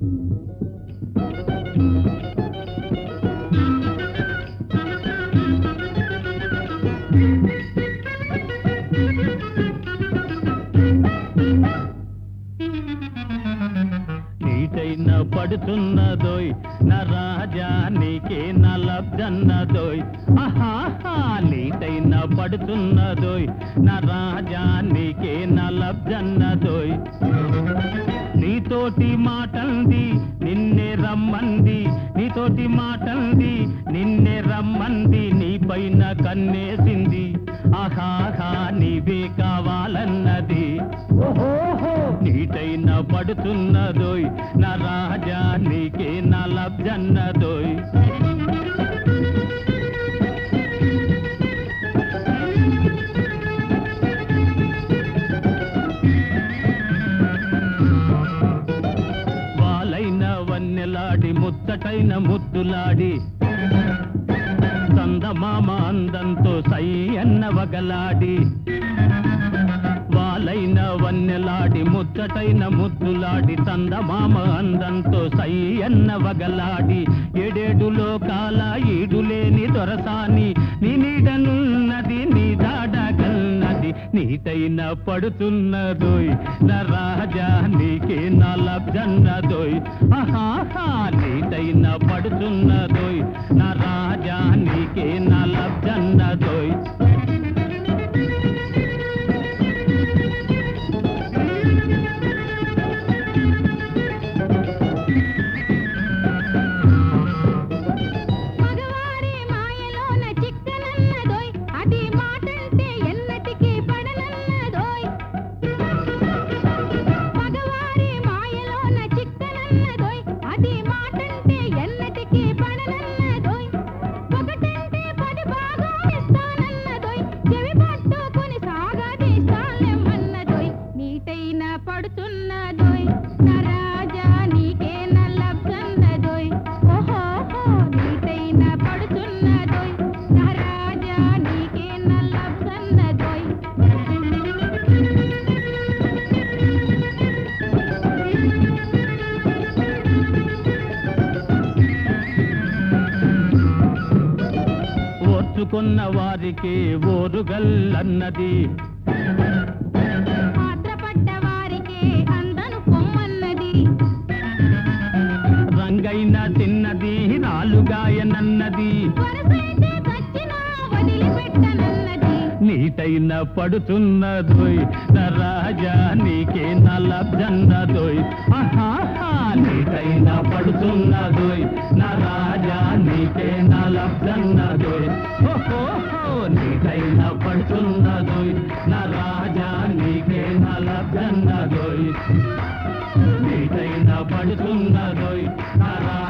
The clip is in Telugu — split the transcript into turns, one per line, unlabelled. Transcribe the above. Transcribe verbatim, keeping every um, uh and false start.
నీటైన పడుతున్నదోయ్ నా రాజా నీకే నా లబ్జన్నదోయ్ ఆహాహా నీటైన పడుతున్నదోయ్ నా రాజా నీకే నా లబ్జన్నదోయ్ నీతోటి మాటంది నిన్నే రమ్మంది నీతోటి మాటంది నిన్నే రమ్మంది నీ పైన కన్నేసింది ఆహాహా నీవే కావాలన్నది ఓహోహో నీటైన పడుతున్నదోయ్ నా రాజా నీకే నా లబ్జన్నదోయ్ వాలైన వన్నెలాడి ముచ్చటైన ముద్దులాడి చందమామ అందంతో సై అన్న వగలాడి వాలైన వన్నెలాడి ముచ్చటైన ముద్దులాడి చందమామ అందంతో సై అన్న వగలాడి ఏడేడు లోకాల ఈడులేని దొరసాని నీ నీడనున్నది నీ దాడగల్నది నీటైన పడుతున్నదోయ్ నా రాజా నీకే నా లబ్జన్నదోయ్ ఆహాహా నీటైన పడుతున్నదోయ్ నా రాజా నీకే నా లబ్జన్నదోయ్
పడుతున్నదోయ్ నా రాజా నీకే నా లబ్జన్నదోయ్ ఓహోహో నీటైన పడుతున్నదోయ్ నా రాజా నీకే నా లబ్జన్నదోయ్
ఓర్చుకున్న వారికి ఓరుగల్లన్నది రంగైన తిన్నది నాలుగాయనన్నది నీటైన పడుతున్నదోయ్ నా రాజా నీకే నా లబ్జన్నదోయ్ ఆహాహా నీటైన పడుతున్నదోయ్ నా రాజా నీకే నా లబ్జన్నదోయ్ ఓహోహో నీటైన పడుతున్నదోయ్ నా రాజా నీకే నా లబ్జన్నదోయ్ నీటైన పడుతున్నదోయ్ నా